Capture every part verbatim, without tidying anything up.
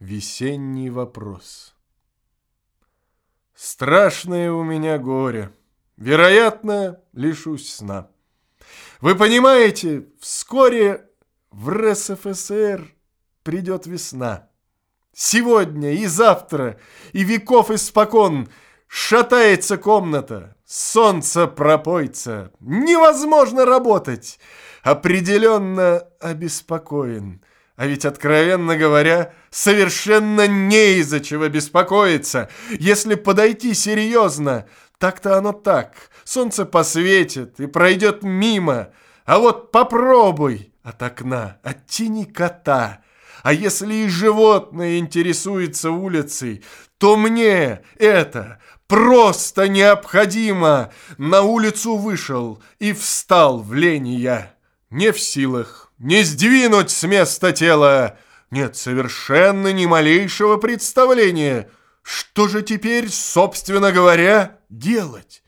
Весенний вопрос. Страшное у меня горе. Вероятно, лишусь сна. Вы понимаете, вскоре в РСФСР придет весна. Сегодня и завтра, и веков испокон шатается комната, солнце пропойца, невозможно работать, определенно обеспокоен. А ведь, откровенно говоря, совершенно не из-за чего беспокоиться. Если подойти серьезно, так-то оно так. Солнце посветит и пройдет мимо. А вот попробуй от окна, от тени кота. А если и животное интересуется улицей, то мне это просто необходимо. На улицу вышел и встал в лени я. Не в силах не сдвинуть с места тела. Нет совершенно ни малейшего представления, что же теперь, собственно говоря, делать.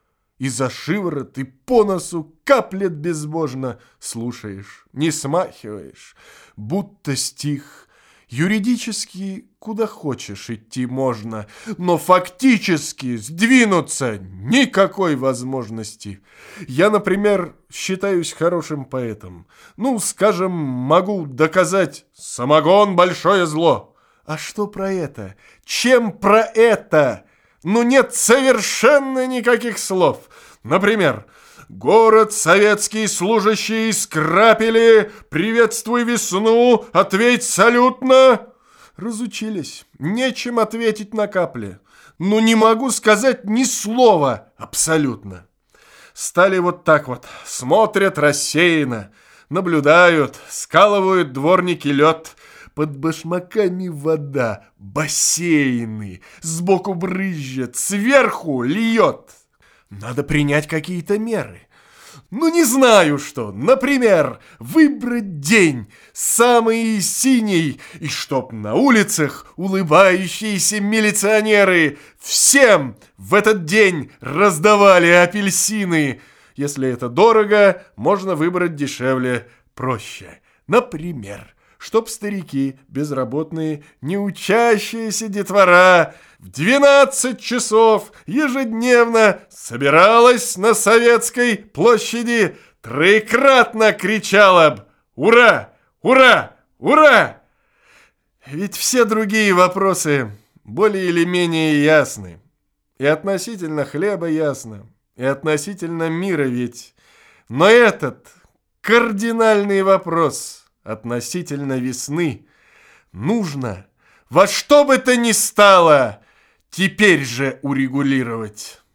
И за шиворот, и по носу каплет безбожно. Слушаешь, не смахиваешь, будто стих. Юридически куда хочешь идти можно, но фактически сдвинуться никакой возможности. Я, например, считаюсь хорошим поэтом. Ну, скажем, могу доказать: самогон — большое зло. А что про это? Чем про это? Ну, нет совершенно никаких слов. Например: город советский служащий из Крапели, приветствуй весну, ответь салютно. Разучились, нечем ответить на капле. Ну, не могу сказать ни слова абсолютно. Стали вот так вот, смотрят рассеянно, наблюдают, скалывают дворники лед. Под башмаками вода, бассейны, сбоку брызжет, сверху льет. Надо принять какие-то меры. Ну, не знаю что. Например, выбрать день самый синий, и чтоб на улицах улыбающиеся милиционеры всем в этот день раздавали апельсины. Если это дорого, можно выбрать дешевле, проще. Например, чтоб старики, безработные, неучащиеся детвора в двенадцать часов ежедневно собиралась на Советской площади, троекратно кричала б: «Ура! Ура! Ура!» Ведь все другие вопросы более или менее ясны. И относительно хлеба ясно, и относительно мира ведь. Но этот кардинальный вопрос относительно весны нужно во что бы то ни стало теперь же урегулировать.